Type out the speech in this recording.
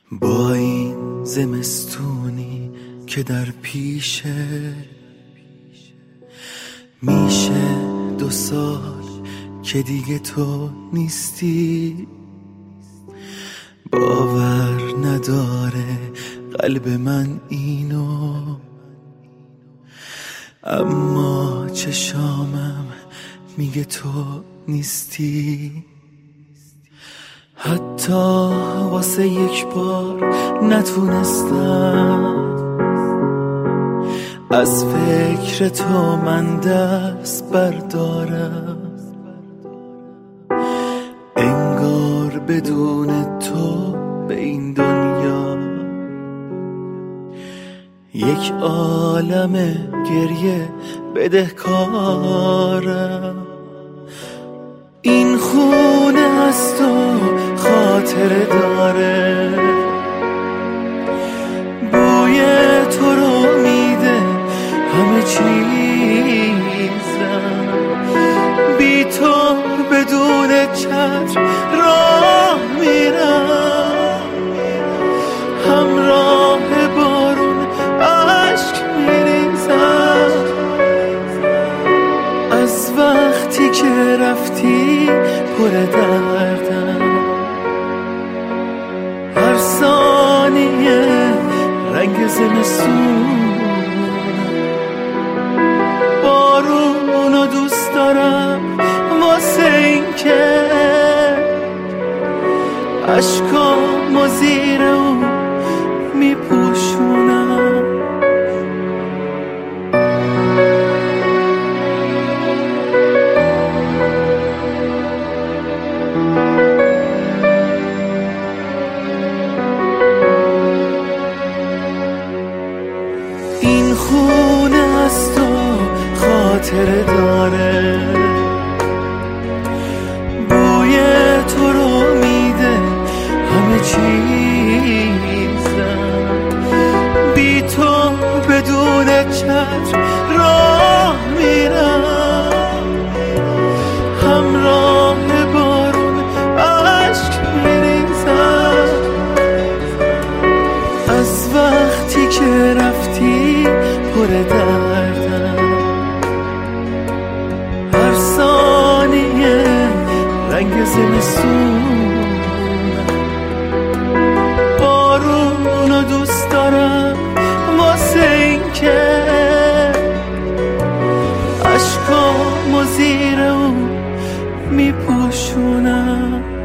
با این زمستونی که در پیشه میشه 2 سال که دیگه تو نیستی. باور نداره قلب من اینو، اما چشامم میگه تو نیستی. حتی واسه یک بار نتونستم از فکر تو من دست بردارم. انگار بدون تو به این دنیا یک عالم گریه بدهکارم. این خونه از تو خاطره داره، بوی تو رو میده همه چیزم. بی تو بدون چتر راه میرم، همراه بارون عشق میریزم. از وقتی که رفتی پر دردم، هر ثانیه رنگ زمستون. بارونو دوست دارم واسه این که اشکامو زیر اون میپوشونم. این خونه از تو خاطره داره، بوی تو رو میده همه چیزم. بی تو بدون چتر راه میرم، همراه بارون عشق میریزم. از وقتی که رفتی پر دردم، هر ثانیه رنگ زمستون. بارونو دوست دارم واسه این که اشکامو زیر اون میپوشونم.